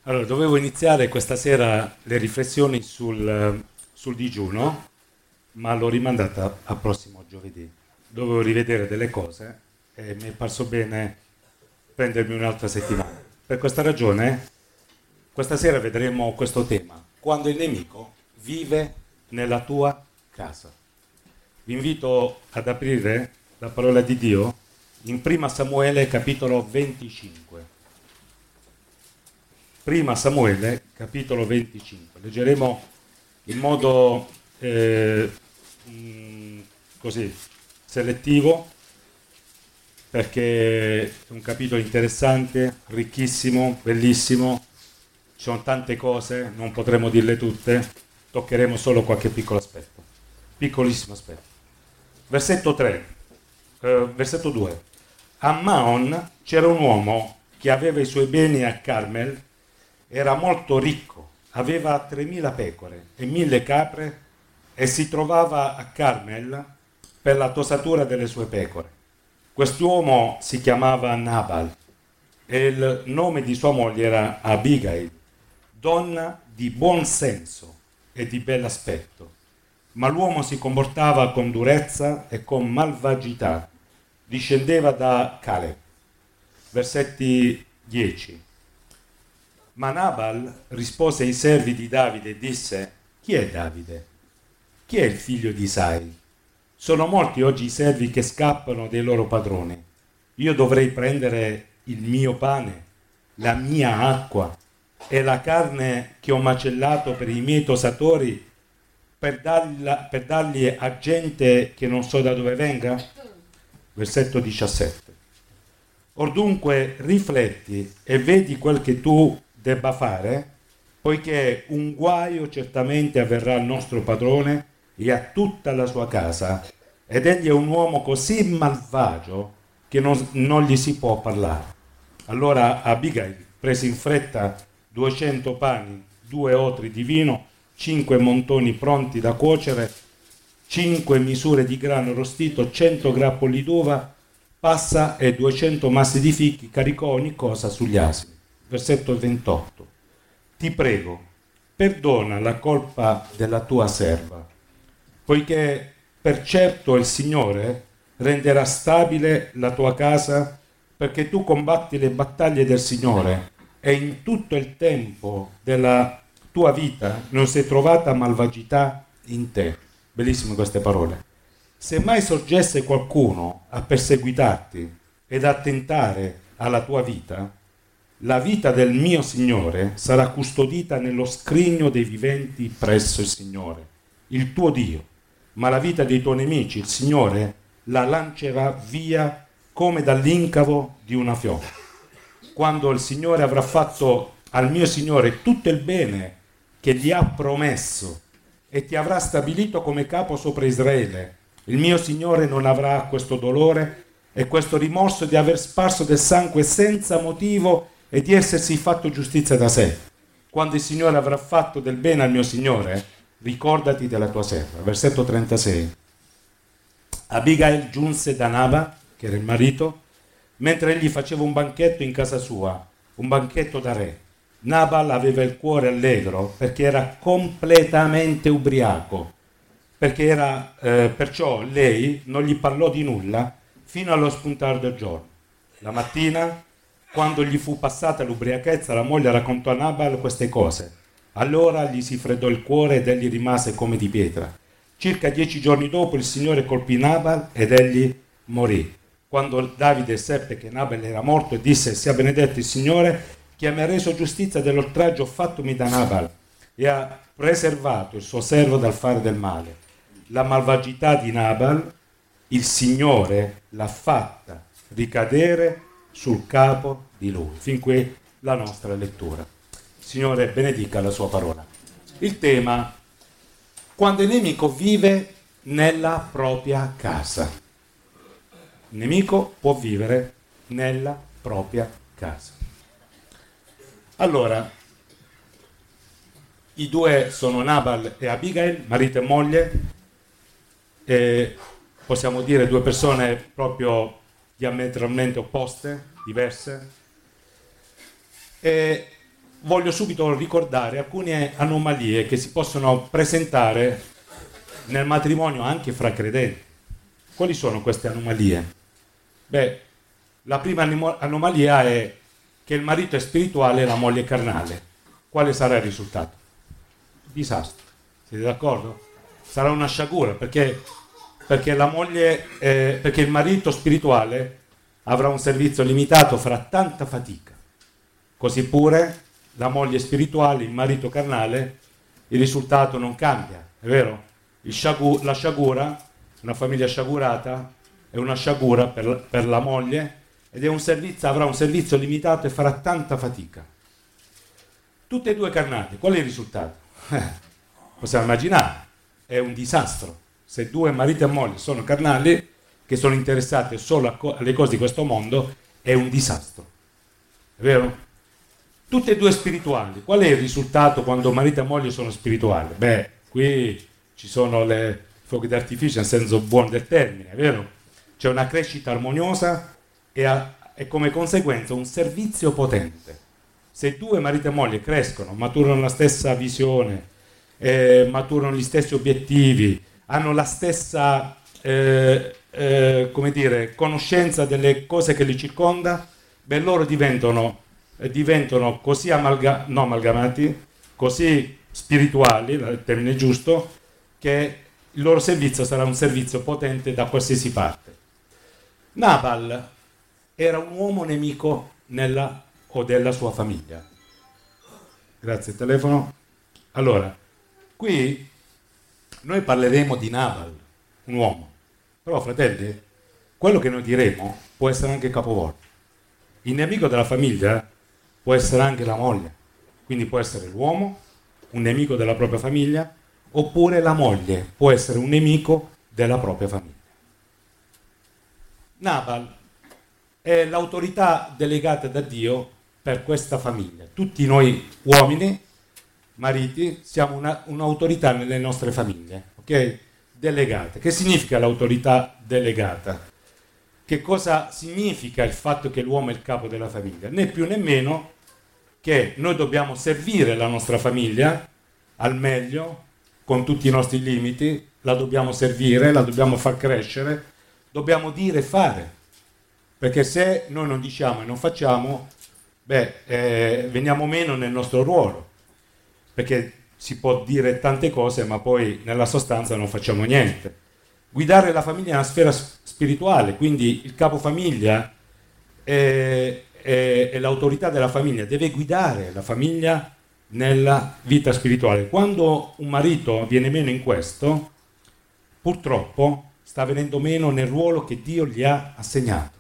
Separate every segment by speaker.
Speaker 1: Allora, dovevo iniziare questa sera le riflessioni sul digiuno, ma l'ho rimandata a prossimo giovedì. Dovevo rivedere delle cose e mi è parso bene prendermi un'altra settimana. Per questa ragione, questa sera vedremo questo tema, quando il nemico vive nella tua casa. Vi invito ad aprire la parola di Dio in Prima Samuele capitolo 25. Prima Samuele, capitolo 25. Leggeremo in modo così selettivo perché è un capitolo interessante, ricchissimo, bellissimo. Ci sono tante cose, non potremo dirle tutte, toccheremo solo qualche piccolo aspetto, piccolissimo aspetto. Versetto 3, versetto 2. A Maon c'era un uomo che aveva i suoi beni a Carmel. Era molto ricco, aveva 3000 pecore e 1000 capre e si trovava a Carmel per la tosatura delle sue pecore. Quest'uomo si chiamava Nabal e il nome di sua moglie era Abigail, donna di buon senso e di bell'aspetto. Ma l'uomo si comportava con durezza e con malvagità. Discendeva da Caleb. Versetti 10. Ma Nabal rispose ai servi di Davide e disse: chi è Davide? Chi è il figlio di Isai? Sono molti oggi i servi che scappano dei loro padroni. Io dovrei prendere il mio pane, la mia acqua e la carne che ho macellato per i miei tosatori per darli a gente che non so da dove venga? Versetto 17. Or dunque rifletti e vedi quel che tu debba fare, poiché un guaio certamente avverrà al nostro padrone e a tutta la sua casa, ed egli è un uomo così malvagio che non gli si può parlare. Allora Abigail prese in fretta 200 pani, 2 otri di vino, 5 montoni pronti da cuocere, 5 misure di grano rostito, 100 grappoli d'uva, passa e 200 massi di fichi, caricò ogni cosa sugli asini. Versetto 28. Ti prego, perdona la colpa della tua serva, poiché per certo il Signore renderà stabile la tua casa, perché tu combatti le battaglie del Signore e in tutto il tempo della tua vita non si è trovata malvagità in te. Bellissime queste parole. Se mai sorgesse qualcuno a perseguitarti ed a tentare alla tua vita, la vita del mio Signore sarà custodita nello scrigno dei viventi presso il Signore, il tuo Dio, ma la vita dei tuoi nemici, il Signore, la lancerà via come dall'incavo di una fiocca. Quando il Signore avrà fatto al mio Signore tutto il bene che gli ha promesso e ti avrà stabilito come capo sopra Israele, il mio Signore non avrà questo dolore e questo rimorso di aver sparso del sangue senza motivo e di essersi fatto giustizia da sé. Quando il Signore avrà fatto del bene al mio Signore, ricordati della tua serva. Versetto 36. Abigail giunse da Nabal, che era il marito, mentre egli faceva un banchetto in casa sua, un banchetto da re. Nabal aveva il cuore allegro perché era completamente ubriaco, perciò lei non gli parlò di nulla fino allo spuntare del giorno. La mattina, quando gli fu passata l'ubriachezza, la moglie raccontò a Nabal queste cose. Allora gli si freddò il cuore ed egli rimase come di pietra. Circa 10 giorni dopo il Signore colpì Nabal ed egli morì. Quando Davide seppe che Nabal era morto, disse: sia benedetto il Signore che mi ha reso giustizia dell'oltraggio fattomi da Nabal e ha preservato il suo servo dal fare del male. La malvagità di Nabal il Signore l'ha fatta ricadere sul capo di lui. Fin qui la nostra lettura. Signore benedica la sua parola. Il tema: quando il nemico vive nella propria casa. Il nemico può vivere nella propria casa. Allora, i due sono Nabal e Abigail, marito e moglie, e possiamo dire due persone proprio diametralmente opposte, diverse. E voglio subito ricordare alcune anomalie che si possono presentare nel matrimonio anche fra credenti. Quali sono queste anomalie? Beh, la prima anomalia è che il marito è spirituale e la moglie è carnale. Quale sarà il risultato? Disastro. Siete d'accordo? Sarà una sciagura perché la moglie, perché il marito spirituale avrà un servizio limitato, farà tanta fatica. Così pure la moglie spirituale, il marito carnale, il risultato non cambia, è vero? La sciagura, una famiglia sciagurata, è una sciagura per la moglie ed avrà un servizio limitato e farà tanta fatica. Tutte e due carnali, qual è il risultato? Possiamo immaginare, è un disastro. Se due marito e moglie sono carnali, che sono interessati solo alle cose di questo mondo, è un disastro. È vero? Tutte e due spirituali. Qual è il risultato quando marito e moglie sono spirituali? Beh, qui ci sono le fuochi d'artificio nel senso buono del termine, è vero? C'è una crescita armoniosa e come conseguenza un servizio potente. Se due marito e moglie crescono, maturano la stessa visione, maturano gli stessi obiettivi, hanno la stessa come dire, conoscenza delle cose che li circonda, beh, loro diventano così amalgamati, così spirituali, il termine giusto, che il loro servizio sarà un servizio potente da qualsiasi parte. Nabal era un uomo nemico della sua famiglia. Grazie, telefono. Allora, qui noi parleremo di Nabal, un uomo. Però, fratelli, quello che noi diremo può essere anche capovolto. Il nemico della famiglia può essere anche la moglie. Quindi può essere l'uomo, un nemico della propria famiglia, oppure la moglie può essere un nemico della propria famiglia. Nabal è l'autorità delegata da Dio per questa famiglia. Tutti noi uomini, mariti, siamo un'autorità nelle nostre famiglie, ok? Delegate. Che significa l'autorità delegata? Che cosa significa il fatto che l'uomo è il capo della famiglia? Né più né meno che noi dobbiamo servire la nostra famiglia al meglio, con tutti i nostri limiti, la dobbiamo servire, la dobbiamo far crescere, dobbiamo dire e fare, perché se noi non diciamo e non facciamo, veniamo meno nel nostro ruolo, perché si può dire tante cose ma poi nella sostanza non facciamo niente. Guidare la famiglia è una sfera spirituale, quindi il capofamiglia e l'autorità della famiglia deve guidare la famiglia nella vita spirituale. Quando un marito viene meno in questo, purtroppo sta venendo meno nel ruolo che Dio gli ha assegnato.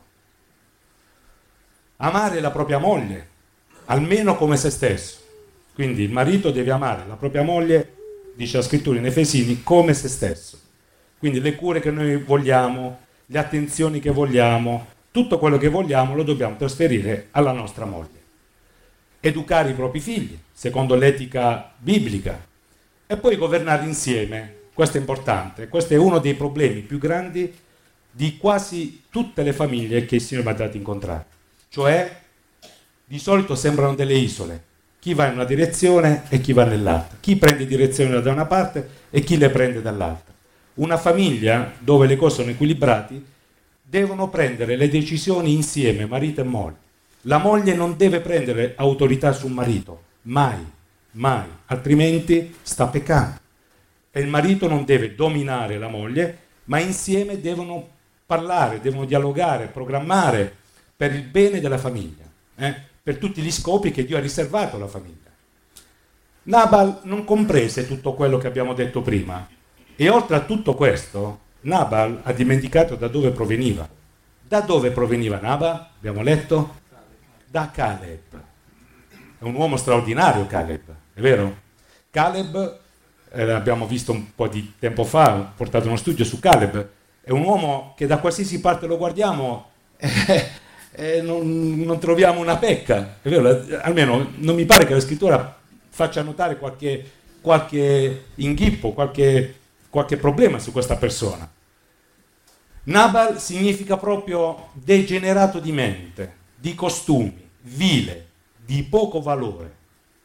Speaker 1: Amare la propria moglie, almeno come se stesso. Quindi il marito deve amare la propria moglie, dice la scrittura in Efesini, come se stesso. Quindi le cure che noi vogliamo, le attenzioni che vogliamo, tutto quello che vogliamo lo dobbiamo trasferire alla nostra moglie. Educare i propri figli, secondo l'etica biblica, e poi governare insieme. Questo è importante, questo è uno dei problemi più grandi di quasi tutte le famiglie che il Signore mi ha dato a incontrare. Cioè, di solito sembrano delle isole, chi va in una direzione e chi va nell'altra, chi prende direzione da una parte e chi le prende dall'altra. Una famiglia dove le cose sono equilibrate devono prendere le decisioni insieme, marito e moglie. La moglie non deve prendere autorità sul marito, mai, mai, altrimenti sta peccando. E il marito non deve dominare la moglie, ma insieme devono parlare, devono dialogare, programmare per il bene della famiglia, per tutti gli scopi che Dio ha riservato alla famiglia. Nabal non comprese tutto quello che abbiamo detto prima e oltre a tutto questo Nabal ha dimenticato da dove proveniva. Da dove proveniva Nabal? Abbiamo letto? Da Caleb. È un uomo straordinario Caleb, è vero? Caleb, abbiamo visto un po' di tempo fa, ho portato uno studio su Caleb, è un uomo che da qualsiasi parte lo guardiamo non troviamo una pecca, è vero? Almeno non mi pare che la scrittura faccia notare qualche inghippo, qualche problema su questa persona. Nabal significa proprio degenerato di mente, di costumi, vile, di poco valore.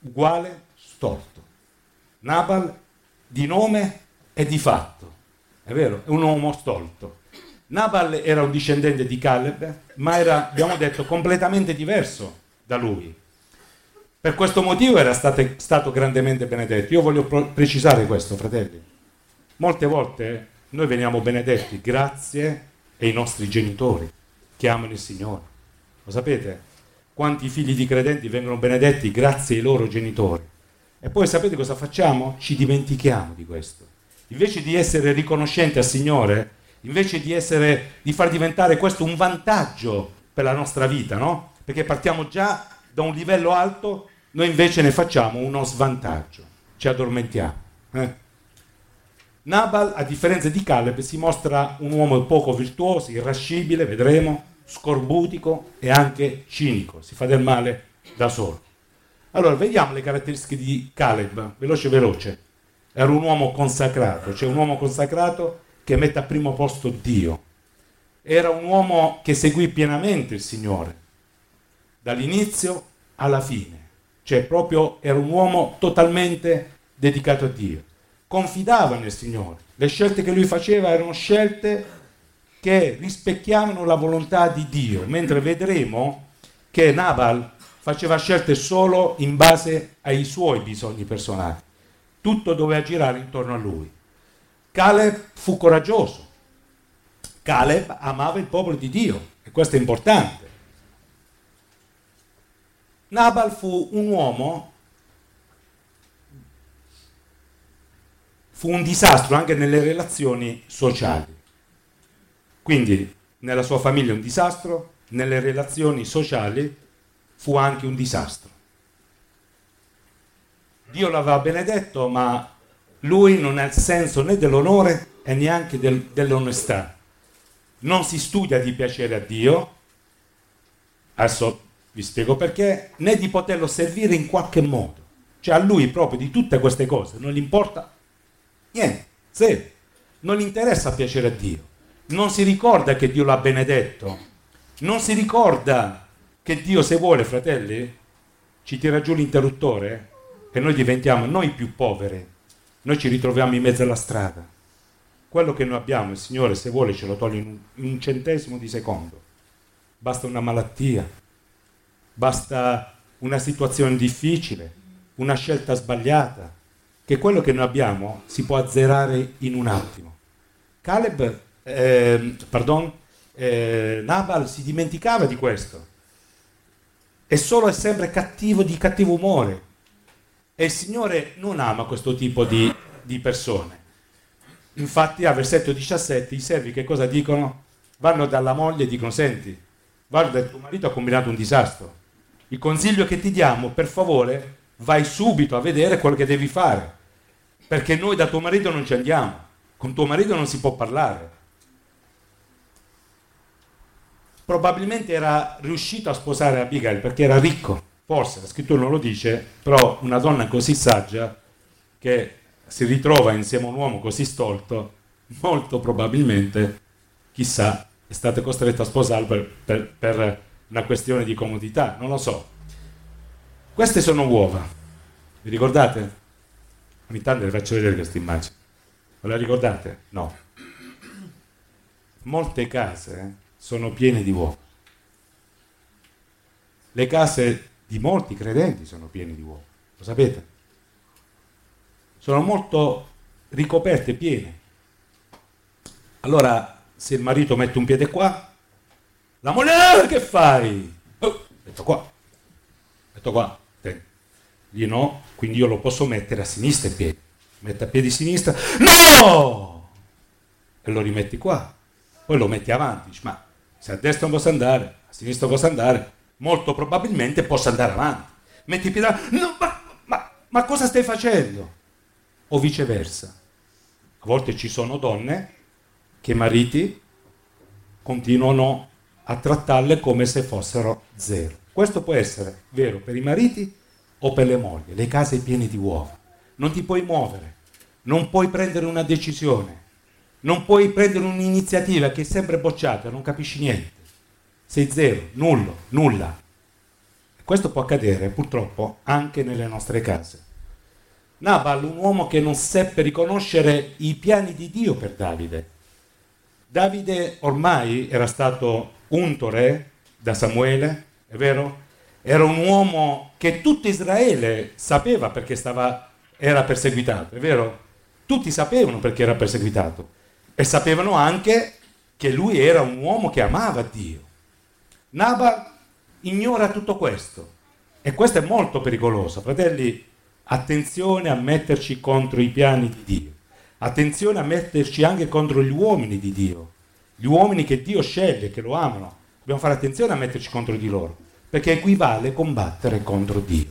Speaker 1: uguale storto. Nabal di nome e di fatto, è vero, è un uomo stolto. Nabal era un discendente di Caleb, ma era, abbiamo detto, completamente diverso da lui. Per questo motivo era stato grandemente benedetto. Io voglio precisare questo, fratelli. Molte volte noi veniamo benedetti grazie ai nostri genitori che amano il Signore. Lo sapete? Quanti figli di credenti vengono benedetti grazie ai loro genitori. E poi sapete cosa facciamo? Ci dimentichiamo di questo. Invece di essere riconoscenti al Signore, invece di far diventare questo un vantaggio per la nostra vita, no? Perché partiamo già da un livello alto, noi invece ne facciamo uno svantaggio, ci addormentiamo. Nabal, a differenza di Caleb, si mostra un uomo poco virtuoso, irascibile, vedremo, scorbutico e anche cinico, si fa del male da solo. Allora, vediamo le caratteristiche di Caleb, veloce. Era un uomo consacrato, cioè un uomo consacrato che mette a primo posto Dio. Era un uomo che seguì pienamente il Signore, dall'inizio alla fine. Cioè proprio era un uomo totalmente dedicato a Dio. Confidava nel Signore. Le scelte che lui faceva erano scelte che rispecchiavano la volontà di Dio, mentre vedremo che Nabal faceva scelte solo in base ai suoi bisogni personali. Tutto doveva girare intorno a lui. Caleb fu coraggioso. Caleb amava il popolo di Dio, e questo è importante. Nabal fu un uomo, fu un disastro anche nelle relazioni sociali. Quindi nella sua famiglia un disastro, nelle relazioni sociali fu anche un disastro. Dio l'aveva benedetto, ma lui non ha il senso né dell'onore e neanche dell'onestà. Non si studia di piacere a Dio, adesso vi spiego perché, né di poterlo servire in qualche modo. Cioè a lui proprio di tutte queste cose non gli importa niente, zero. Non gli interessa piacere a Dio. Non si ricorda che Dio l'ha benedetto. Non si ricorda che Dio, se vuole, fratelli, ci tira giù l'interruttore e noi diventiamo noi più poveri. Noi ci ritroviamo in mezzo alla strada. Quello che noi abbiamo, il Signore, se vuole, ce lo toglie in un centesimo di secondo. Basta una malattia, basta una situazione difficile, una scelta sbagliata, che quello che noi abbiamo si può azzerare in un attimo. Nabal si dimenticava di questo. È solo e sempre cattivo, di cattivo umore. E il Signore non ama questo tipo di persone. Infatti, a versetto 17, i servi che cosa dicono? Vanno dalla moglie e dicono: senti, guarda, tuo marito ha combinato un disastro. Il consiglio che ti diamo, per favore, vai subito a vedere quello che devi fare, perché noi da tuo marito non ci andiamo, con tuo marito non si può parlare. Probabilmente era riuscito a sposare Abigail perché era ricco, forse, la scrittura non lo dice, però una donna così saggia che si ritrova insieme a un uomo così stolto, molto probabilmente, chissà, è stata costretta a sposarlo per una questione di comodità, non lo so. Queste sono uova, vi ricordate? Ogni tanto le faccio vedere queste immagini. Ve la ricordate? No. Molte case sono piene di uova. Le case di molti credenti sono piene di uova, lo sapete? Sono molto ricoperte, piene. Allora, se il marito mette un piede qua, la moglie, che fai? Metto qua, Io no, quindi io lo posso mettere a sinistra il piede. Mette a piedi sinistra, no! E lo rimetti qua. Poi lo metti avanti, dici, ma se a destra non posso andare, a sinistra posso andare, molto probabilmente posso andare avanti. Metti il piede avanti, no, ma cosa stai facendo? O viceversa. A volte ci sono donne che i mariti continuano a trattarle come se fossero zero. Questo può essere vero per i mariti o per le mogli. Le case piene di uova. Non ti puoi muovere, non puoi prendere una decisione, non puoi prendere un'iniziativa che è sempre bocciata, non capisci niente. Sei zero, nulla. Questo può accadere purtroppo anche nelle nostre case. Nabal, un uomo che non seppe riconoscere i piani di Dio per Davide. Davide ormai era stato unto re da Samuele, è vero? Era un uomo che tutto Israele sapeva perché era perseguitato, è vero? Tutti sapevano perché era perseguitato e sapevano anche che lui era un uomo che amava Dio. Nabal ignora tutto questo e questo è molto pericoloso. Fratelli, attenzione a metterci contro i piani di Dio, attenzione a metterci anche contro gli uomini di Dio, gli uomini che Dio sceglie, che lo amano. Dobbiamo fare attenzione a metterci contro di loro, perché equivale combattere contro Dio.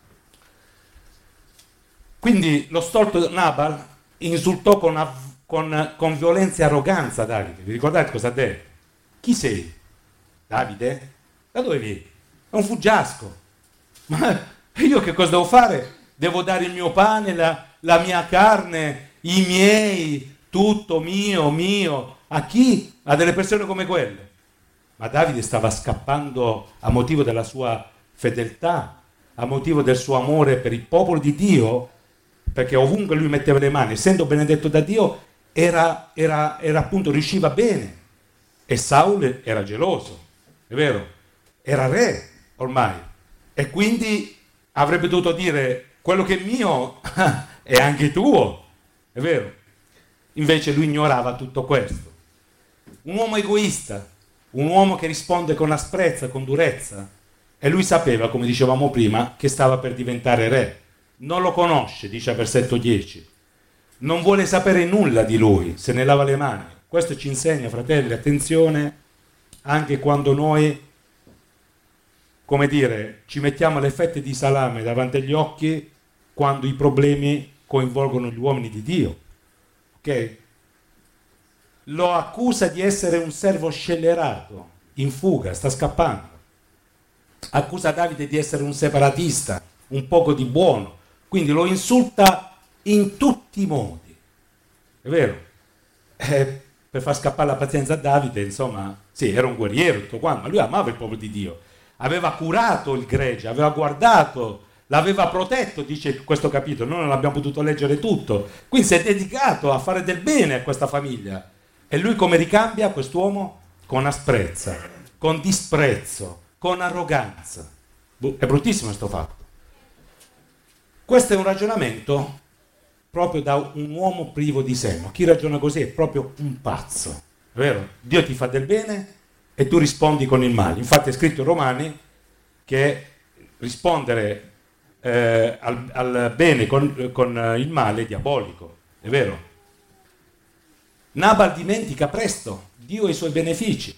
Speaker 1: Quindi lo stolto Nabal insultò con violenza e arroganza Davide. Vi ricordate cosa ha detto? Chi sei? Davide? Da dove vieni? È un fuggiasco. Ma io che cosa devo fare? Devo dare il mio pane, la mia carne, i miei, tutto mio. A chi? A delle persone come quelle. Ma Davide stava scappando a motivo della sua fedeltà, a motivo del suo amore per il popolo di Dio, perché ovunque lui metteva le mani, essendo benedetto da Dio, era appunto, riusciva bene. E Saul era geloso, è vero? Era re ormai. E quindi avrebbe dovuto dire, quello che è mio è anche tuo, è vero? Invece lui ignorava tutto questo. Un uomo egoista, un uomo che risponde con asprezza, con durezza. E lui sapeva, come dicevamo prima, che stava per diventare re. Non lo conosce, dice a versetto 10. Non vuole sapere nulla di lui, se ne lava le mani. Questo ci insegna, fratelli, attenzione, anche quando noi, come dire, ci mettiamo le fette di salame davanti agli occhi quando i problemi coinvolgono gli uomini di Dio. Ok? Lo accusa di essere un servo scellerato, in fuga, sta scappando. Accusa Davide di essere un separatista, un poco di buono. Quindi lo insulta in tutti i modi. È vero? Per far scappare la pazienza a Davide, insomma, sì, era un guerriero, tutto quanto, ma lui amava il popolo di Dio. Aveva curato il gregge, aveva guardato, l'aveva protetto, dice questo capitolo. Noi non abbiamo potuto leggere tutto. Quindi si è dedicato a fare del bene a questa famiglia. E lui come ricambia quest'uomo? Con asprezza, con disprezzo, con arroganza. È bruttissimo questo fatto. Questo è un ragionamento proprio da un uomo privo di senno. Chi ragiona così è proprio un pazzo, è vero? Dio ti fa del bene e tu rispondi con il male. Infatti è scritto in Romani che rispondere al bene con il male è diabolico, è vero? Nabal dimentica presto Dio e i suoi benefici,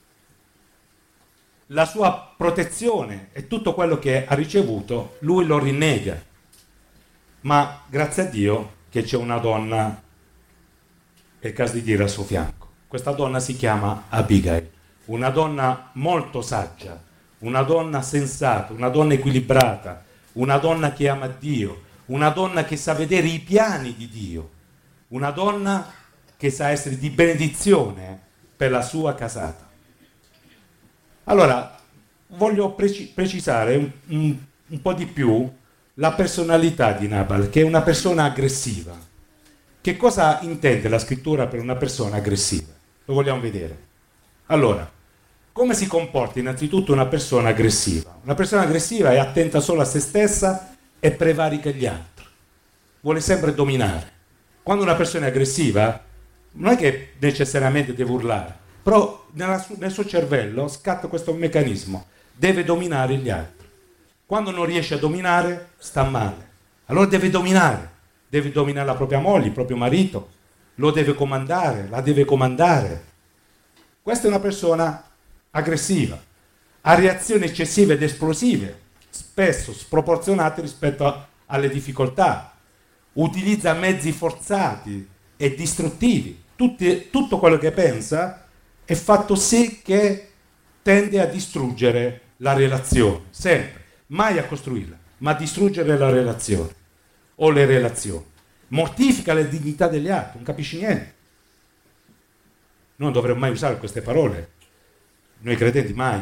Speaker 1: la sua protezione e tutto quello che ha ricevuto, lui lo rinnega. Ma grazie a Dio che c'è una donna, è il caso di dire, al suo fianco. Questa donna si chiama Abigail, una donna molto saggia, una donna sensata, una donna equilibrata, una donna che ama Dio, una donna che sa vedere i piani di Dio, una donna che sa essere di benedizione per la sua casata. Allora, voglio precisare un po' di più la personalità di Nabal, che è una persona aggressiva. Che cosa intende la scrittura per una persona aggressiva? Lo vogliamo vedere. Allora, come si comporta innanzitutto una persona aggressiva? Una persona aggressiva è attenta solo a se stessa e prevarica gli altri. Vuole sempre dominare. Quando una persona è aggressiva, non è che necessariamente deve urlare, però nel suo cervello scatta questo meccanismo. Deve dominare gli altri. Quando non riesce a dominare, sta male. Allora deve dominare la propria moglie, il proprio marito, lo deve comandare, la deve comandare. Questa è una persona aggressiva, ha reazioni eccessive ed esplosive, spesso sproporzionate rispetto alle difficoltà, utilizza mezzi forzati e distruttivi. Tutto quello che pensa è fatto sì che tende a distruggere la relazione, sempre. Mai a costruirla, ma a distruggere la relazione o le relazioni. Mortifica la dignità degli altri, non capisci niente. Non dovremmo mai usare queste parole, noi credenti mai,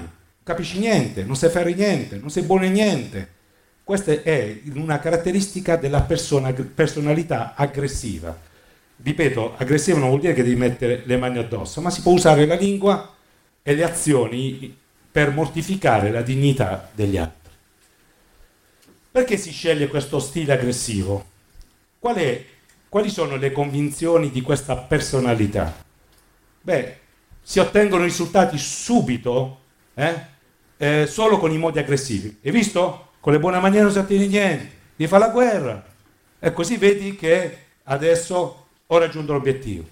Speaker 1: capisci niente, non sai fare niente, non sei buono in niente. Questa è una caratteristica della personalità aggressiva. Ripeto, aggressiva non vuol dire che devi mettere le mani addosso, ma si può usare la lingua e le azioni per mortificare la dignità degli altri. Perché si sceglie questo stile aggressivo? Quali sono le convinzioni di questa personalità? Beh, si ottengono risultati subito, solo con i modi aggressivi. Hai visto? Con le buone maniere non si ottiene niente, gli fa la guerra. E così vedi che adesso ho raggiunto l'obiettivo.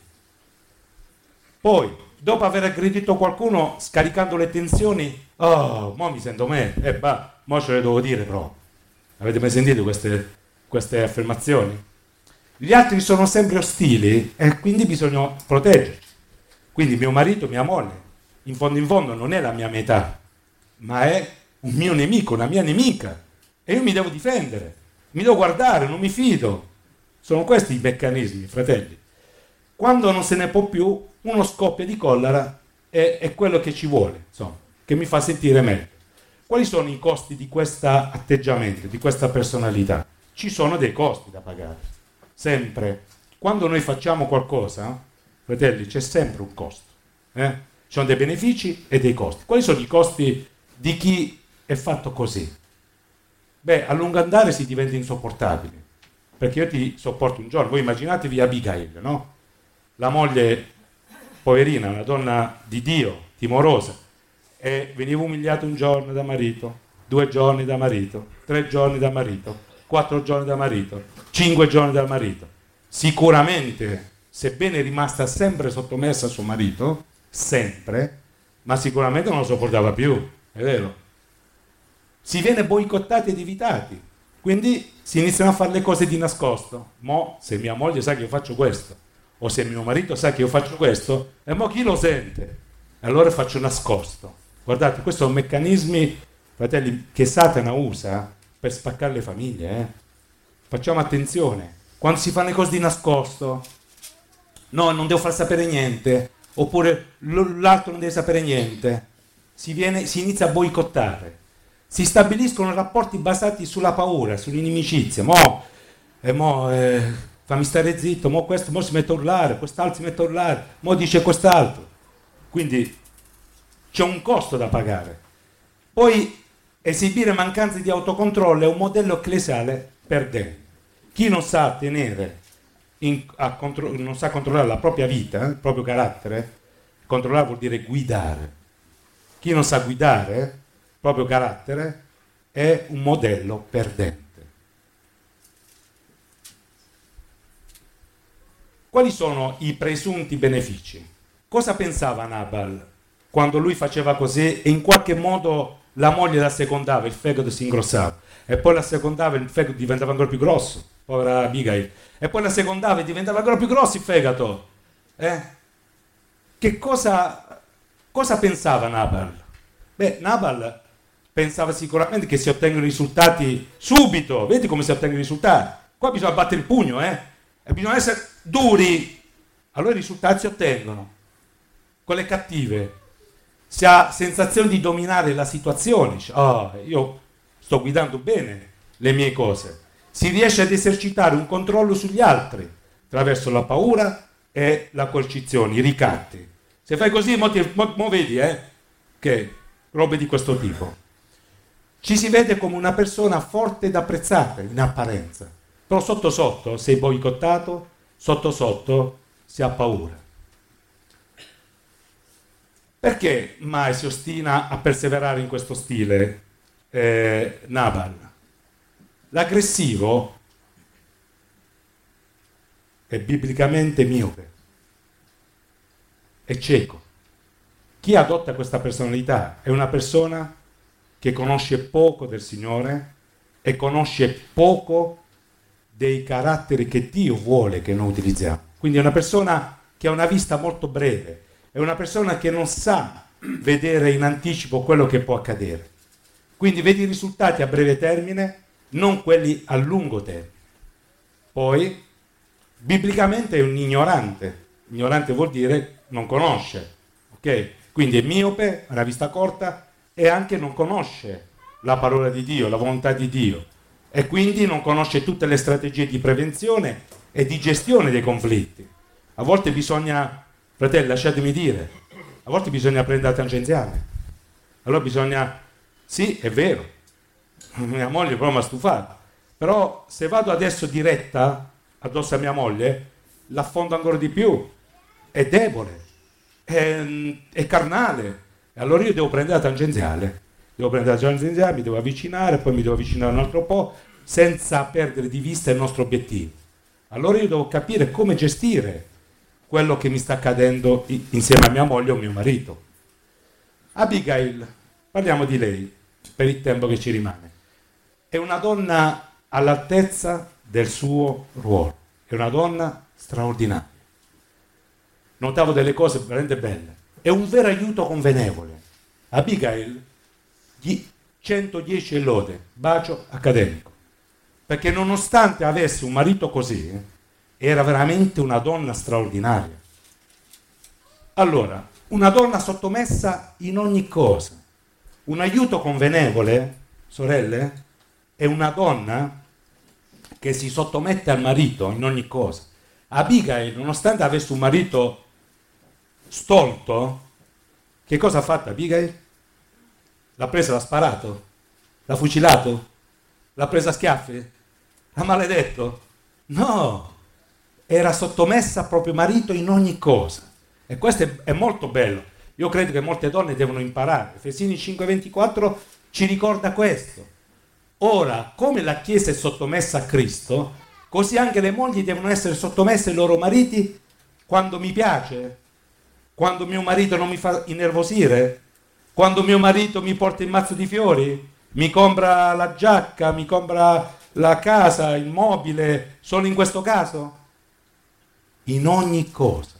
Speaker 1: Poi, dopo aver aggredito qualcuno, scaricando le tensioni, oh, mo mi sento me, mo ce le devo dire però. Avete mai sentito queste affermazioni? Gli altri sono sempre ostili e quindi bisogna proteggerci. Quindi mio marito, mia moglie, in fondo non è la mia metà, ma è un mio nemico, una mia nemica. E io mi devo difendere, mi devo guardare, non mi fido. Sono questi i meccanismi, fratelli. Quando non se ne può più, uno scoppia di collera è quello che ci vuole, insomma, che mi fa sentire meglio. Quali sono i costi di questo atteggiamento, di questa personalità? Ci sono dei costi da pagare, sempre. Quando noi facciamo qualcosa, fratelli, c'è sempre un costo. Ci sono dei benefici e dei costi. Quali sono i costi di chi è fatto così? Beh, a lungo andare si diventa insopportabile, perché io ti sopporto un giorno. Voi immaginatevi Abigail, no? La moglie, poverina, una donna di Dio, timorosa, e veniva umiliata un giorno da marito, 2 giorni da marito, 3 giorni da marito, 4 giorni da marito, 5 giorni da marito. Sicuramente, sebbene è rimasta sempre sottomessa a suo marito, sempre, ma sicuramente non lo sopportava più, è vero? Si viene boicottati ed evitati, quindi si iniziano a fare le cose di nascosto. Mo, se mia moglie sa che io faccio questo, o se mio marito sa che io faccio questo, e mo chi lo sente? E allora faccio nascosto. Guardate, questi sono meccanismi, fratelli, che Satana usa per spaccare le famiglie. Facciamo attenzione. Quando si fanno le cose di nascosto, no, non devo far sapere niente, oppure l'altro non deve sapere niente, si inizia a boicottare. Si stabiliscono rapporti basati sulla paura, sull'inimicizia. Fammi stare zitto, questo si mette a urlare, quest'altro si mette a urlare, dice quest'altro. Quindi c'è un costo da pagare. Poi esibire mancanze di autocontrollo è un modello ecclesiale perdente. Chi non sa tenere, non sa controllare la propria vita, il proprio carattere, controllare vuol dire guidare. Chi non sa guidare il proprio carattere è un modello perdente. Quali sono i presunti benefici? Cosa pensava Nabal quando lui faceva così e in qualche modo la moglie la secondava, il fegato si ingrossava, e poi la secondava, il fegato diventava ancora più grosso, povera Abigail, e poi la secondava e diventava ancora più grosso il fegato. Che cosa pensava Nabal? Beh, Nabal pensava sicuramente che si ottengono risultati subito. Vedi come si ottengono i risultati? Qua bisogna battere il pugno, e bisogna essere duri, allora i risultati si ottengono. Con le cattive si ha sensazione di dominare la situazione, io sto guidando bene le mie cose, si riesce ad esercitare un controllo sugli altri attraverso la paura e la coercizione, i ricatti. Se fai così mo vedi che robe di questo tipo. Ci si vede come una persona forte ed apprezzata in apparenza, però sotto sotto sei boicottato, sotto sotto si ha paura. Perché mai si ostina a perseverare in questo stile Nabal? L'aggressivo è biblicamente miope, è cieco. Chi adotta questa personalità è una persona che conosce poco del Signore e conosce poco dei caratteri che Dio vuole che noi utilizziamo. Quindi è una persona che ha una vista molto breve, è una persona che non sa vedere in anticipo quello che può accadere. Quindi vedi i risultati a breve termine, non quelli a lungo termine. Poi, biblicamente è un ignorante. Ignorante vuol dire non conosce, ok? Quindi è miope, ha una vista corta e anche non conosce la parola di Dio, la volontà di Dio, e quindi non conosce tutte le strategie di prevenzione e di gestione dei conflitti. A volte bisogna, fratelli, lasciatemi dire, a volte bisogna prendere tangenziale. Allora bisogna, sì, è vero, mia moglie però mi ha stufato, però se vado adesso diretta addosso a mia moglie, l'affondo ancora di più, è debole, è carnale, e allora io devo prendere la tangenziale, mi devo avvicinare, poi mi devo avvicinare un altro po', senza perdere di vista il nostro obiettivo. Allora io devo capire come gestire quello che mi sta accadendo insieme a mia moglie o mio marito. Abigail, parliamo di lei per il tempo che ci rimane. È una donna all'altezza del suo ruolo, è una donna straordinaria. Notavo delle cose veramente belle. È un vero aiuto convenevole. Abigail, 110 lode, bacio accademico. Perché nonostante avesse un marito così, era veramente una donna straordinaria. Allora, una donna sottomessa in ogni cosa. Un aiuto convenevole, sorelle, è una donna che si sottomette al marito in ogni cosa. Abigail, nonostante avesse un marito stolto, che cosa ha fatto Abigail? L'ha preso, l'ha sparato, l'ha fucilato, l'ha preso a schiaffi, l'ha maledetto. No, era sottomessa al proprio marito in ogni cosa. E questo è molto bello. Io credo che molte donne devono imparare. Efesini 5:24 ci ricorda questo. Ora, come la Chiesa è sottomessa a Cristo, così anche le mogli devono essere sottomesse ai loro mariti quando mi piace, quando mio marito non mi fa innervosire, quando mio marito mi porta il mazzo di fiori, mi compra la giacca, mi compra la casa, il mobile, solo in questo caso? In ogni cosa.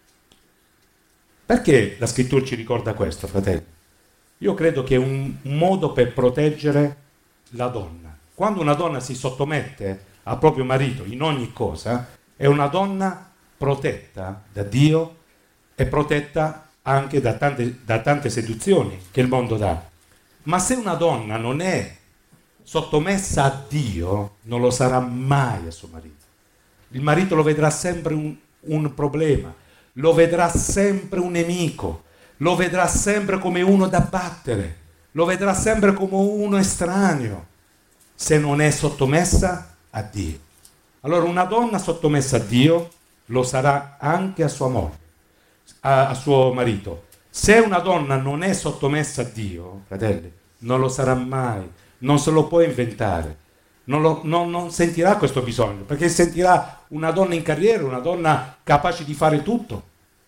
Speaker 1: Perché la scrittura ci ricorda questo, fratelli? Io credo che è un modo per proteggere la donna. Quando una donna si sottomette al proprio marito in ogni cosa, è una donna protetta da Dio e protetta anche da tante seduzioni che il mondo dà. Ma se una donna non è sottomessa a Dio, non lo sarà mai a suo marito. Il marito lo vedrà sempre un problema, lo vedrà sempre un nemico, lo vedrà sempre come uno da battere, lo vedrà sempre come uno estraneo, se non è sottomessa a Dio. Allora una donna sottomessa a Dio lo sarà anche a sua moglie, a suo marito. Se una donna non è sottomessa a Dio, fratelli, non lo sarà mai, non se lo può inventare, non sentirà questo bisogno, perché sentirà una donna in carriera, una donna capace di fare tutto,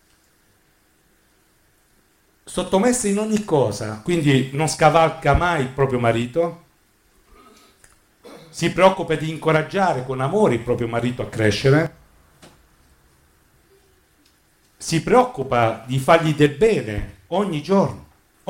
Speaker 1: sottomessa in ogni cosa, quindi non scavalca mai il proprio marito, si preoccupa di incoraggiare con amore il proprio marito a crescere, si preoccupa di fargli del bene ogni giorno,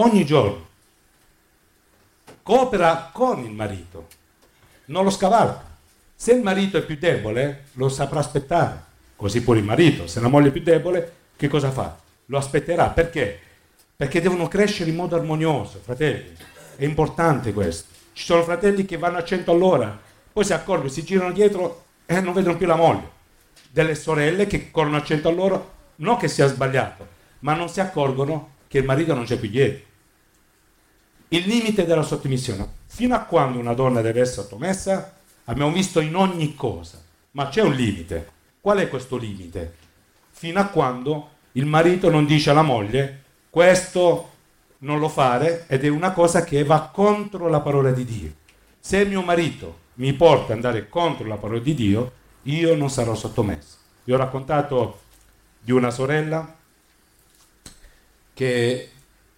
Speaker 1: coopera con il marito, non lo scavalca. Se il marito è più debole, lo saprà aspettare, così pure il marito. Se la moglie è più debole, che cosa fa? Lo aspetterà. Perché? Perché devono crescere in modo armonioso, fratelli. È importante questo. Ci sono fratelli che vanno a 100 all'ora, poi si accorgono, si girano dietro e non vedono più la moglie. Delle sorelle che corrono a 100 all'ora, non che sia sbagliato, ma non si accorgono che il marito non c'è più dietro. Il limite della sottomissione. Fino a quando una donna deve essere sottomessa? Abbiamo visto in ogni cosa, ma c'è un limite. Qual è questo limite? Fino a quando il marito non dice alla moglie questo non lo fare, ed è una cosa che va contro la parola di Dio. Se mio marito mi porta ad andare contro la parola di Dio, io non sarò sottomesso. Vi ho raccontato di una sorella che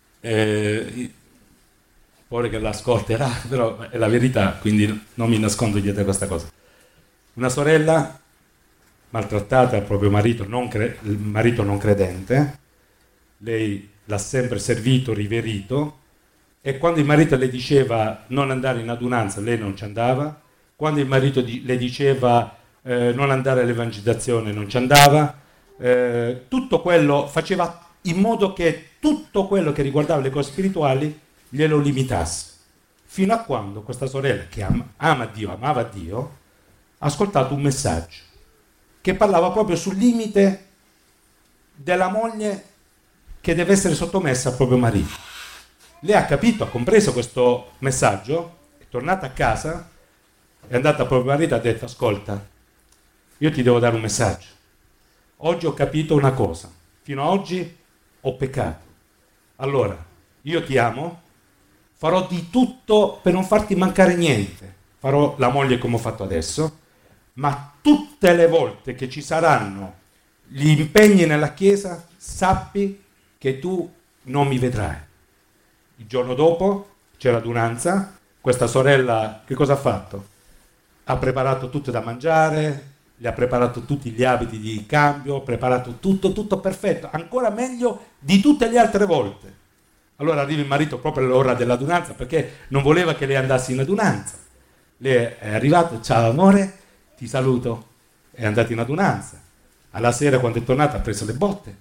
Speaker 1: pure che l'ascolterà, però è la verità, quindi non mi nascondo dietro a questa cosa. Una sorella maltrattata dal proprio marito, il marito non credente, lei l'ha sempre servito, riverito, e quando il marito le diceva non andare in adunanza, lei non ci andava, quando il marito le diceva non andare all'evangelizzazione, non ci andava, tutto quello faceva in modo che tutto quello che riguardava le cose spirituali glielo limitasse. Fino a quando questa sorella, che ama Dio, amava Dio, ha ascoltato un messaggio che parlava proprio sul limite della moglie che deve essere sottomessa al proprio marito. Lei ha capito, ha compreso questo messaggio, è tornata a casa, è andata al proprio marito e ha detto: ascolta, io ti devo dare un messaggio. Oggi ho capito una cosa, fino ad oggi ho peccato. Allora, io ti amo, farò di tutto per non farti mancare niente. Farò la moglie come ho fatto adesso, ma tutte le volte che ci saranno gli impegni nella chiesa, sappi che tu non mi vedrai. Il giorno dopo c'è radunanza, questa sorella che cosa ha fatto? Ha preparato tutto da mangiare, gli ha preparato tutti gli abiti di cambio, ha preparato tutto perfetto, ancora meglio di tutte le altre volte. Allora arriva il marito proprio all'ora dell'adunanza, perché non voleva che lei andasse in adunanza. Lei è arrivato: ciao amore, ti saluto. È andato in adunanza. Alla sera, quando è tornata, ha preso le botte.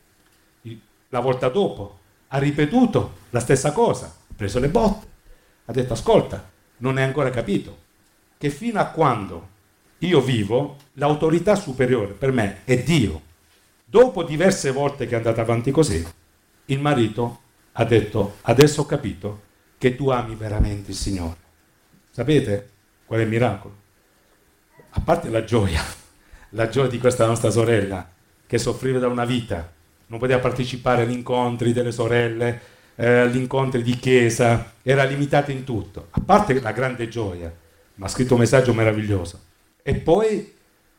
Speaker 1: La volta dopo ha ripetuto la stessa cosa, ha preso le botte. Ha detto: ascolta, non hai ancora capito che fino a quando io vivo, l'autorità superiore per me è Dio. Dopo diverse volte che è andata avanti così, il marito ha detto: adesso ho capito che tu ami veramente il Signore. Sapete qual è il miracolo? A parte la gioia di questa nostra sorella che soffriva da una vita, non poteva partecipare agli incontri delle sorelle, agli incontri di chiesa, era limitata in tutto. A parte la grande gioia, ma ha scritto un messaggio meraviglioso. E poi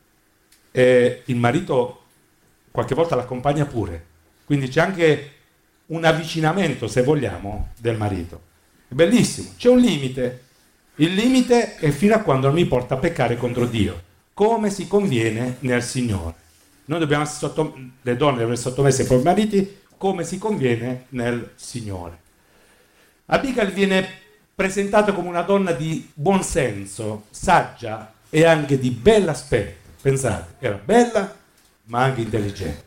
Speaker 1: il marito qualche volta l'accompagna pure, quindi c'è anche un avvicinamento, se vogliamo, del marito. È bellissimo, c'è un limite. Il limite è fino a quando non mi porta a peccare contro Dio, come si conviene nel Signore. Noi dobbiamo essere le donne devono essere sottomesse ai propri mariti come si conviene nel Signore. Abigail viene presentata come una donna di buon senso, saggia e anche di bell'aspetto. Pensate, era bella ma anche intelligente.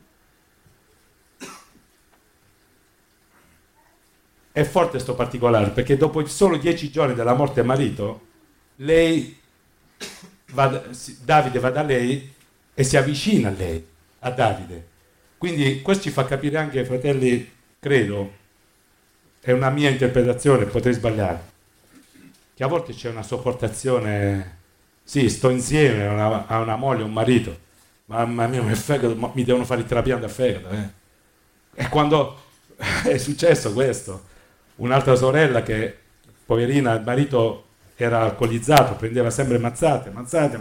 Speaker 1: È forte sto particolare, perché dopo solo 10 giorni dalla morte del marito, Davide va da lei e si avvicina a lei, a Davide. Quindi questo ci fa capire anche, fratelli, credo, è una mia interpretazione, potrei sbagliare, che a volte c'è una sopportazione. Sì, sto insieme a una moglie, a un marito, mamma mia, mi devono fare il trapianto a fegato. E quando è successo questo, un'altra sorella che, poverina, il marito era alcolizzato, prendeva sempre mazzate,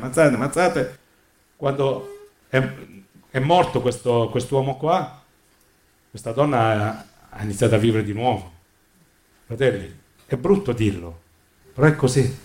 Speaker 1: quando è morto quest'uomo qua, questa donna ha iniziato a vivere di nuovo. Fratelli, è brutto dirlo, però è così.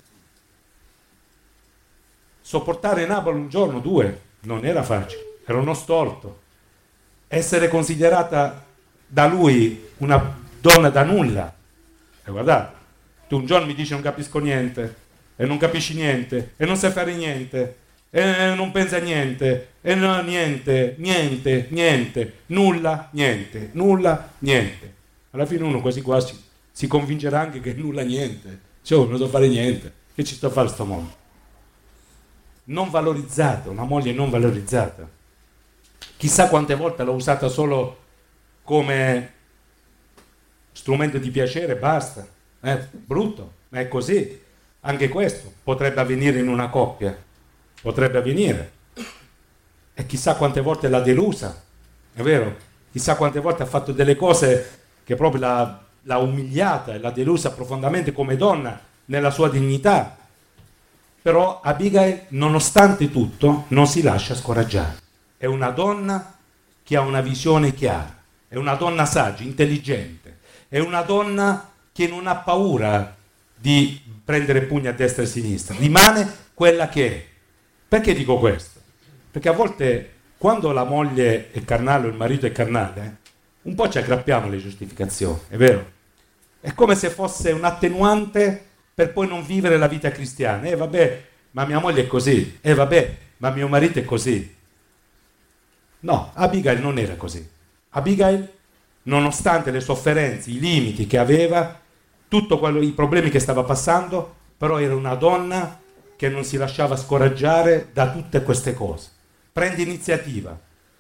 Speaker 1: Sopportare Nabal un giorno, 2, non era facile, era uno storto. Essere considerata da lui una donna da nulla. E guardate, tu un giorno mi dici non capisco niente, e non capisci niente, e non sai fare niente, e non pensa a niente, e no, niente, nulla, niente. Alla fine uno quasi quasi si convincerà anche che nulla, niente. Cioè, non so fare niente, che ci sto a fare sto mondo? Non valorizzata, una moglie non valorizzata. Chissà quante volte l'ho usata solo come strumento di piacere e basta. Brutto, ma è così. Anche questo potrebbe avvenire in una coppia, potrebbe avvenire. E chissà quante volte l'ha delusa, è vero? Chissà quante volte ha fatto delle cose che proprio l'ha umiliata e l'ha delusa profondamente come donna nella sua dignità. Però Abigail, nonostante tutto, non si lascia scoraggiare. È una donna che ha una visione chiara, è una donna saggia, intelligente, è una donna che non ha paura di prendere pugni a destra e a sinistra, rimane quella che è. Perché dico questo? Perché a volte, quando la moglie è carnale o il marito è carnale, un po' ci aggrappiamo alle giustificazioni, è vero? È come se fosse un attenuante per poi non vivere la vita cristiana. Vabbè, ma mia moglie è così. Vabbè, ma mio marito è così. No, Abigail non era così. Abigail, nonostante le sofferenze, i limiti che aveva, i problemi che stava passando, però era una donna che non si lasciava scoraggiare da tutte queste cose. Prende iniziativa.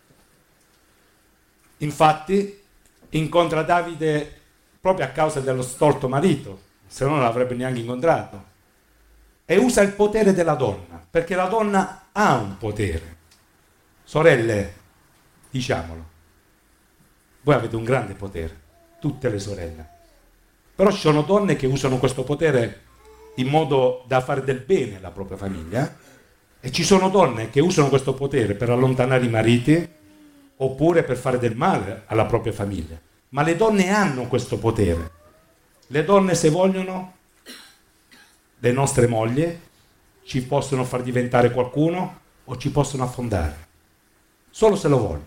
Speaker 1: Infatti incontra Davide proprio a causa dello storto marito, se no non l'avrebbe neanche incontrato. E usa il potere della donna, perché la donna ha un potere. Sorelle, diciamolo, voi avete un grande potere, tutte le sorelle. Però ci sono donne che usano questo potere in modo da fare del bene alla propria famiglia, e ci sono donne che usano questo potere per allontanare i mariti oppure per fare del male alla propria famiglia. Ma le donne hanno questo potere. Le donne, se vogliono, le nostre mogli, ci possono far diventare qualcuno o ci possono affondare, solo se lo vogliono.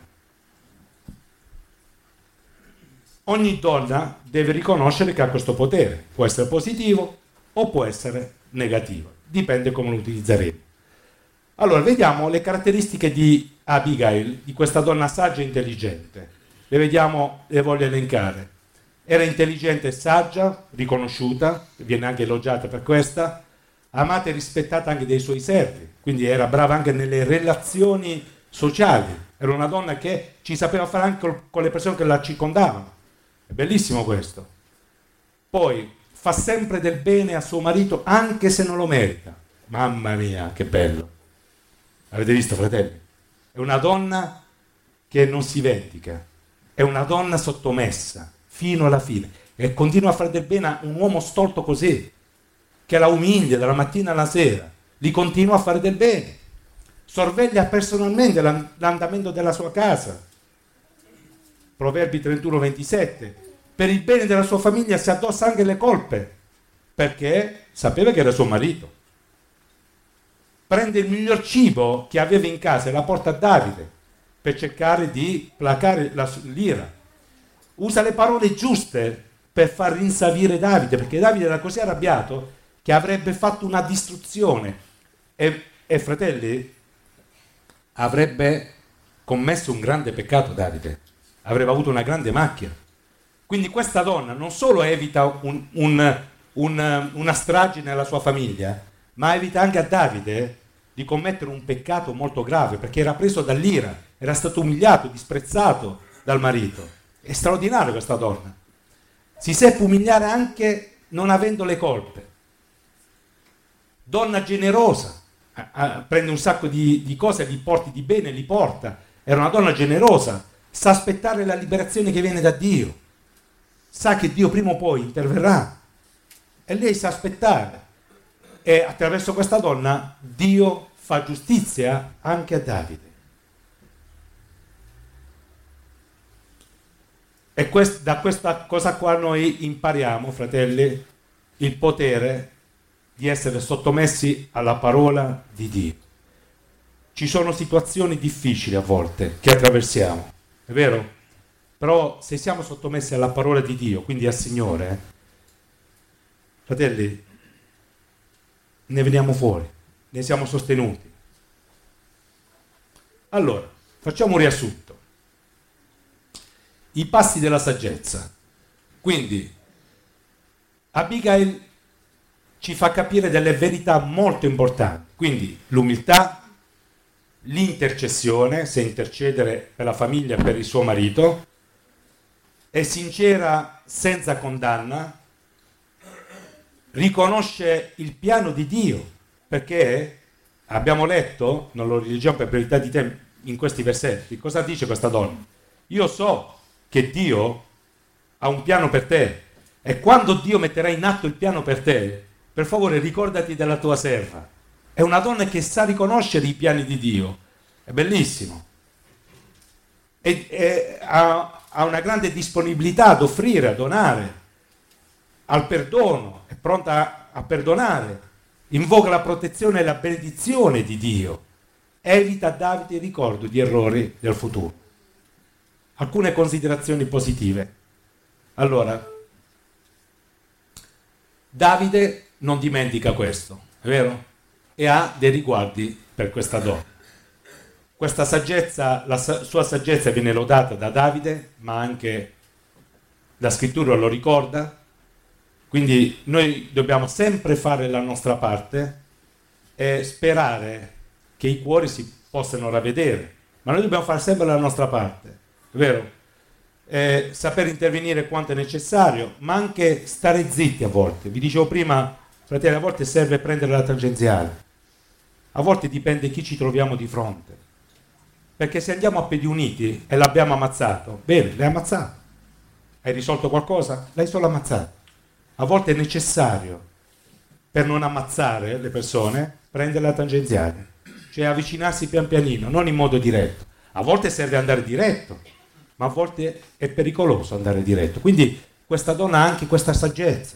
Speaker 1: Ogni donna deve riconoscere che ha questo potere, può essere positivo o può essere negativo, dipende come lo utilizzeremo. Allora, vediamo le caratteristiche di Abigail, di questa donna saggia e intelligente. Le vediamo, le voglio elencare. Era intelligente e saggia, riconosciuta, viene anche elogiata per questa, amata e rispettata anche dai suoi servi, quindi era brava anche nelle relazioni sociali, era una donna che ci sapeva fare anche con le persone che la circondavano. È bellissimo questo. Poi fa sempre del bene a suo marito anche se non lo merita. Mamma mia, che bello. Avete visto, fratelli? È una donna che non si vendica, è una donna sottomessa fino alla fine e continua a fare del bene a un uomo stolto così, che la umilia dalla mattina alla sera, gli continua a fare del bene, sorveglia personalmente l'andamento della sua casa. Proverbi 31-27, per il bene della sua famiglia si addossa anche le colpe, perché sapeva che era suo marito. Prende il miglior cibo che aveva in casa e la porta a Davide per cercare di placare l'ira. Usa le parole giuste per far rinsavire Davide, perché Davide era così arrabbiato che avrebbe fatto una distruzione e fratelli, avrebbe commesso un grande peccato. Davide avrebbe avuto una grande macchia. Quindi questa donna non solo evita una strage nella sua famiglia, ma evita anche a Davide di commettere un peccato molto grave, perché era preso dall'ira, era stato umiliato, disprezzato dal marito. È straordinaria questa donna. Si seppe umiliare anche non avendo le colpe. Donna generosa, prende un sacco di cose, li porti di bene, li porta. Era una donna generosa, sa aspettare la liberazione che viene da Dio. Sa che Dio prima o poi interverrà e lei sa aspettare. E attraverso questa donna Dio fa giustizia anche a Davide. E da questa cosa qua noi impariamo, fratelli, il potere di essere sottomessi alla parola di Dio. Ci sono situazioni difficili a volte che attraversiamo, è vero? Però se siamo sottomessi alla parola di Dio, quindi al Signore, fratelli, ne veniamo fuori, ne siamo sostenuti. Allora, facciamo un riassunto. I passi della saggezza. Quindi, Abigail ci fa capire delle verità molto importanti. Quindi, l'umiltà, l'intercessione, se intercedere per la famiglia e per il suo marito, è sincera senza condanna, riconosce il piano di Dio, perché abbiamo letto, non lo rileggiamo per brevità di tempo, in questi versetti, cosa dice questa donna? Io so che Dio ha un piano per te e quando Dio metterà in atto il piano per te, per favore ricordati della tua serva. È una donna che sa riconoscere i piani di Dio, è bellissimo, e ha una grande disponibilità ad offrire, a donare, al perdono, è pronta a perdonare, invoca la protezione e la benedizione di Dio, evita a Davide il ricordo di errori del futuro. Alcune considerazioni positive. Allora, Davide non dimentica questo, è vero? E ha dei riguardi per questa donna. Questa saggezza, la sua saggezza viene lodata da Davide, ma anche la scrittura lo ricorda. Quindi noi dobbiamo sempre fare la nostra parte e sperare che i cuori si possano ravvedere, ma noi dobbiamo fare sempre la nostra parte, è vero? Saper intervenire quanto è necessario, ma anche stare zitti a volte. Vi dicevo prima, fratelli, a volte serve prendere la tangenziale, a volte dipende chi ci troviamo di fronte, perché se andiamo a piedi uniti e l'abbiamo ammazzato, bene, l'hai ammazzato, hai risolto qualcosa? L'hai solo ammazzato. A volte è necessario, per non ammazzare le persone, prendere la tangenziale, cioè avvicinarsi pian pianino, non in modo diretto. A volte serve andare diretto, ma a volte è pericoloso andare diretto. Quindi questa donna ha anche questa saggezza.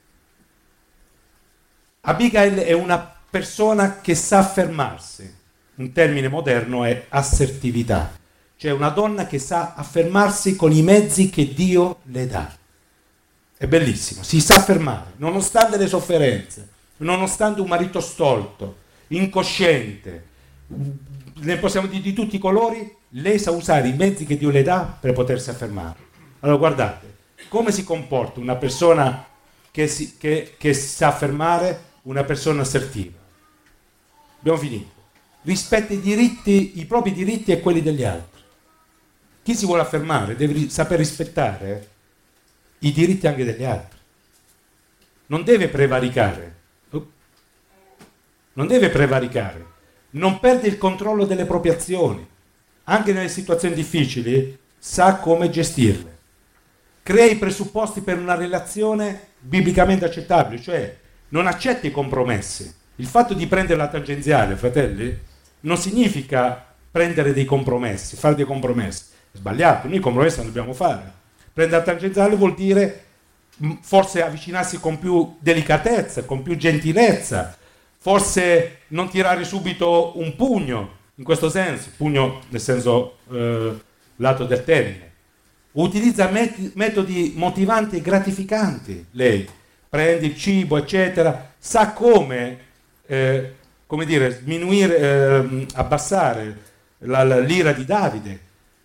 Speaker 1: Abigail è una persona che sa affermarsi. Un termine moderno è assertività, cioè una donna che sa affermarsi con i mezzi che Dio le dà. È bellissimo, si sa affermare, nonostante le sofferenze, nonostante un marito stolto, incosciente, ne possiamo dire di tutti i colori, lei sa usare i mezzi che Dio le dà per potersi affermare. Allora guardate, come si comporta una persona che sa affermare, una persona assertiva. Abbiamo finito. Rispetta i diritti, i propri diritti e quelli degli altri. Chi si vuole affermare deve saper rispettare i diritti anche degli altri. Non deve prevaricare. Non deve prevaricare. Non perde il controllo delle proprie azioni. Anche nelle situazioni difficili sa come gestirle. Crea i presupposti per una relazione biblicamente accettabile, cioè non accetta i compromessi. Il fatto di prendere la tangenziale, fratelli, non significa prendere dei compromessi, fare dei compromessi. È sbagliato, noi i compromessi non dobbiamo fare. Prendere la tangenziale vuol dire forse avvicinarsi con più delicatezza, con più gentilezza, forse non tirare subito un pugno, in questo senso, pugno nel senso lato del termine. Utilizza metodi motivanti e gratificanti, lei. Prende il cibo, eccetera, sa come diminuire, abbassare l'ira di Davide.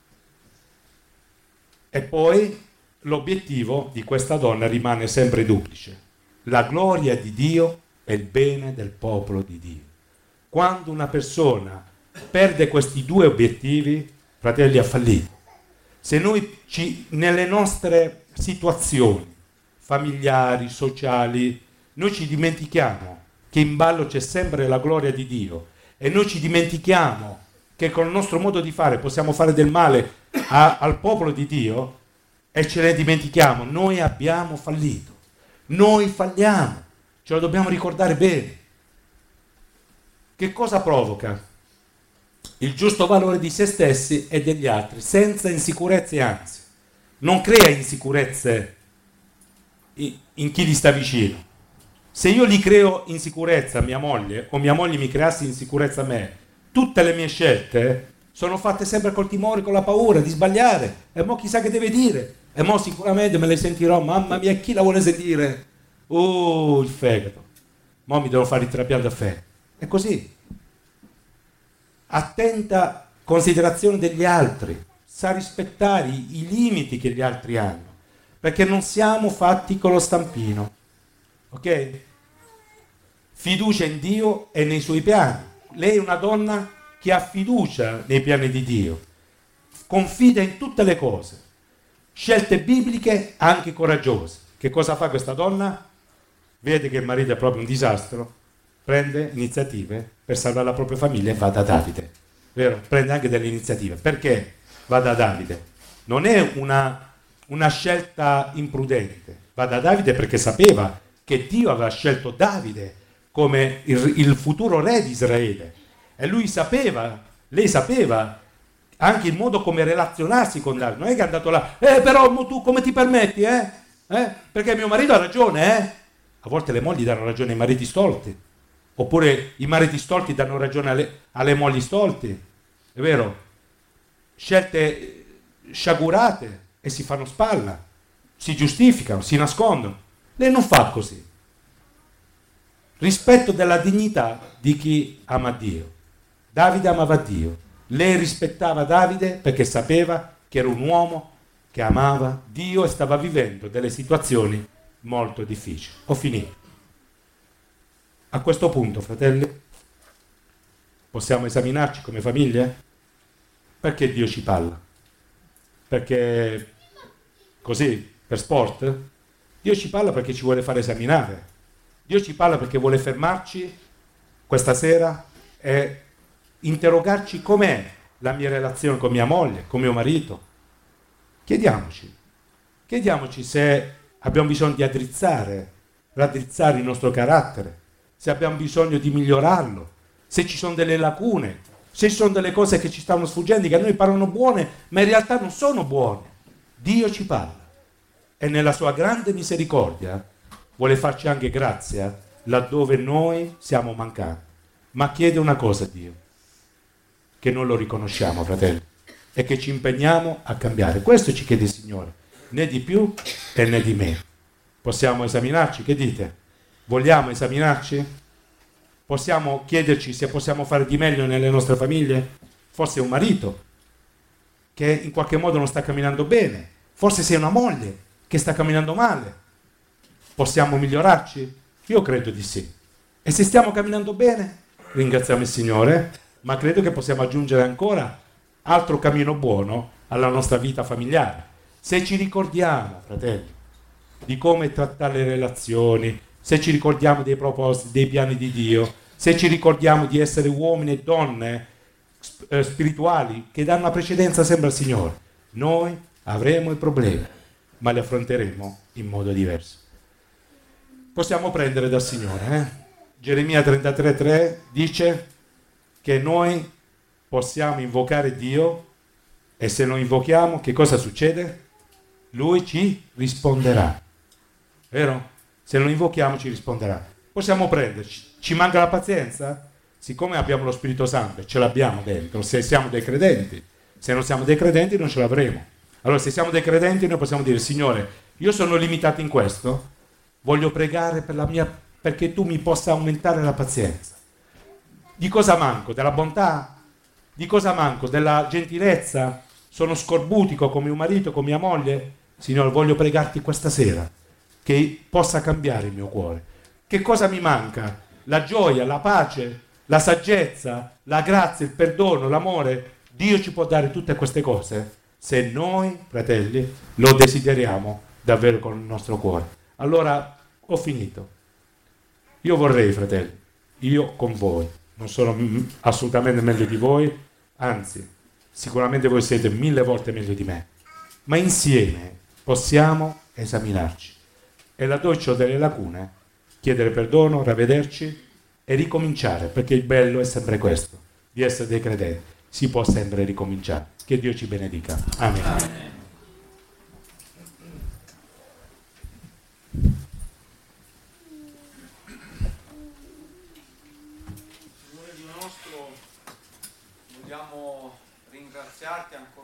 Speaker 1: E poi l'obiettivo di questa donna rimane sempre duplice: la gloria di Dio e il bene del popolo di Dio. Quando una persona perde questi due obiettivi, fratelli, ha fallito. Se noi nelle nostre situazioni familiari, sociali, noi ci dimentichiamo che in ballo c'è sempre la gloria di Dio e noi ci dimentichiamo che con il nostro modo di fare possiamo fare del male al popolo di Dio e ce ne dimentichiamo, noi abbiamo fallito. Noi falliamo, ce lo dobbiamo ricordare bene. Che cosa provoca? Il giusto valore di se stessi e degli altri, senza insicurezze e ansie. Non crea insicurezze in chi gli sta vicino. Se io gli creo insicurezza a mia moglie, o mia moglie mi creasse insicurezza a me, tutte le mie scelte sono fatte sempre col timore, con la paura di sbagliare. E mo chissà che deve dire. E mo sicuramente me le sentirò, mamma mia, chi la vuole sentire? Oh, il fegato. Mo mi devo fare il trapianto a fe. È così. Attenta considerazione degli altri, sa rispettare i limiti che gli altri hanno, perché non siamo fatti con lo stampino, ok? Fiducia in Dio e nei suoi piani. Lei è una donna che ha fiducia nei piani di Dio, confida in tutte le cose, scelte bibliche anche coraggiose. Che cosa fa questa donna? Vede che il marito è proprio un disastro, prende iniziative per salvare la propria famiglia e va da Davide, vero? Prende anche delle iniziative. Perché va da Davide? Non è una scelta imprudente, va da Davide perché sapeva che Dio aveva scelto Davide come il futuro re di Israele, e lei sapeva anche il modo come relazionarsi con Davide. Non è che è andato là, però tu come ti permetti, perché mio marito ha ragione, A volte le mogli danno ragione ai mariti stolti, oppure i mariti stolti danno ragione alle mogli stolti, è vero? Scelte sciagurate e si fanno spalla, si giustificano, si nascondono. Lei non fa così. Rispetto della dignità di chi ama Dio. Davide amava Dio. Lei rispettava Davide perché sapeva che era un uomo che amava Dio e stava vivendo delle situazioni molto difficile. Ho finito. A questo punto, fratelli, possiamo esaminarci come famiglie? Perché Dio ci parla? Perché così, per sport? Dio ci parla perché ci vuole fare esaminare. Dio ci parla perché vuole fermarci questa sera e interrogarci com'è la mia relazione con mia moglie, con mio marito. Chiediamoci se abbiamo bisogno di raddrizzare il nostro carattere, se abbiamo bisogno di migliorarlo, se ci sono delle lacune, se ci sono delle cose che ci stanno sfuggendo, che a noi parlano buone, ma in realtà non sono buone. Dio ci parla e nella sua grande misericordia vuole farci anche grazia laddove noi siamo mancati. Ma chiede una cosa a Dio, che non lo riconosciamo, fratelli, e che ci impegniamo a cambiare. Questo ci chiede il Signore, né di più e né di meno. Possiamo esaminarci? Che dite? Vogliamo esaminarci? Possiamo chiederci se possiamo fare di meglio nelle nostre famiglie? Forse un marito che in qualche modo non sta camminando bene, forse sei una moglie che sta camminando male. Possiamo migliorarci? Io credo di sì. E se stiamo camminando bene, ringraziamo il Signore, ma credo che possiamo aggiungere ancora altro cammino buono alla nostra vita familiare. Se ci ricordiamo, fratelli, di come trattare le relazioni, se ci ricordiamo dei propositi, dei piani di Dio, se ci ricordiamo di essere uomini e donne spirituali che danno la precedenza sempre al Signore, noi avremo i problemi, ma li affronteremo in modo diverso. Possiamo prendere dal Signore. Geremia 33,3 dice che noi possiamo invocare Dio e se lo invochiamo, che cosa succede? Lui ci risponderà. Vero? Se lo invochiamo ci risponderà. Possiamo prenderci. Ci manca la pazienza? Siccome abbiamo lo Spirito Santo, ce l'abbiamo dentro, se siamo dei credenti. Se non siamo dei credenti non ce l'avremo. Allora se siamo dei credenti noi possiamo dire: Signore, io sono limitato in questo, voglio pregare perché tu mi possa aumentare la pazienza. Di cosa manco? Della bontà? Di cosa manco? Della gentilezza? Sono scorbutico con mio marito, con mia moglie? Signore, voglio pregarti questa sera che possa cambiare il mio cuore. Che cosa mi manca? La gioia, la pace, la saggezza, la grazia, il perdono, l'amore. Dio ci può dare tutte queste cose se noi, fratelli, lo desideriamo davvero con il nostro cuore. Allora, ho finito. Io vorrei, fratelli, io con voi, non sono assolutamente meglio di voi, anzi, sicuramente voi siete 1000 volte meglio di me, ma insieme possiamo esaminarci e laddove ho delle lacune, chiedere perdono, ravvederci e ricominciare, perché il bello è sempre questo, di essere dei credenti, si può sempre ricominciare. Che Dio ci benedica. Amen. Amen.
Speaker 2: Signore Dio nostro, vogliamo ringraziarti ancora